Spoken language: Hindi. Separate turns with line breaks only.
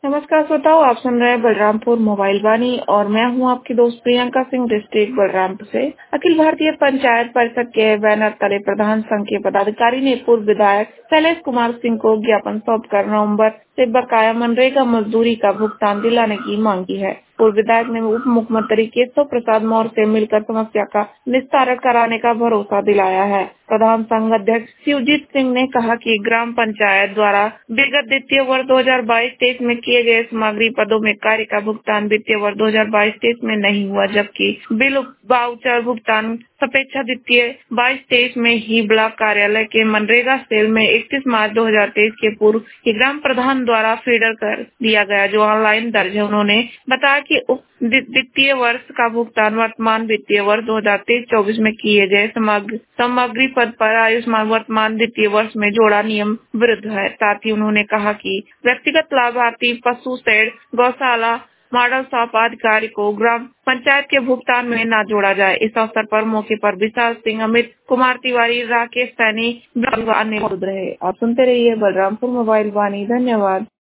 नमस्कार श्रोताओ, आप सुन रहे हैं बलरामपुर मोबाइल वाणी और मैं हूं आपकी दोस्त प्रियंका सिंह, डिस्ट्रिक्ट बलरामपुर से। अखिल भारतीय पंचायत परिषद के बैनर तले प्रधान संघ के पदाधिकारी ने पूर्व विधायक शैलेश कुमार सिंह को ज्ञापन सौंपकर नवंबर से बकाया मनरेगा मजदूरी का भुगतान दिलाने की मांग की है। पूर्व विधायक ने उप मुख्यमंत्री केशव प्रसाद मौर्य से मिलकर समस्या का निस्तारण कराने का भरोसा दिलाया है। प्रधान संघ अध्यक्ष शिवजीत सिंह ने कहा कि ग्राम पंचायत द्वारा विगत वित्तीय वर्ष 2022-23 में किए गए सामग्री पदों में कार्य का भुगतान वित्तीय वर्ष 2022-23 में नहीं हुआ, जबकि बिल वाउचर भुगतान अपेक्षा वित्तीय 22-23 में ही ब्लॉक कार्यालय के मनरेगा सेल में 31 मार्च 2023 के पूर्व ही ग्राम प्रधान द्वारा फीडर कर दिया गया, जो ऑनलाइन दर्ज है। उन्होंने बताया कि वित्तीय वर्ष का भुगतान वर्तमान वित्तीय वर्ष 2023-24 में किए गए सामग्री पद पर आयुष्मान वर्तमान वित्तीय वर्ष में जोड़ा नियम विरुद्ध है। साथ ही उन्होंने कहा कि व्यक्तिगत लाभार्थी पशु शेड, गौशाला, मॉडल शॉप अधिकारी को ग्राम पंचायत के भुगतान में न जोड़ा जाए। इस अवसर पर मौके पर विशाल सिंह, अमित कुमार तिवारी, राकेश सैनी अन्य मौजूद रहे। आप सुनते रहिए बलरामपुर मोबाइल वाणी। धन्यवाद।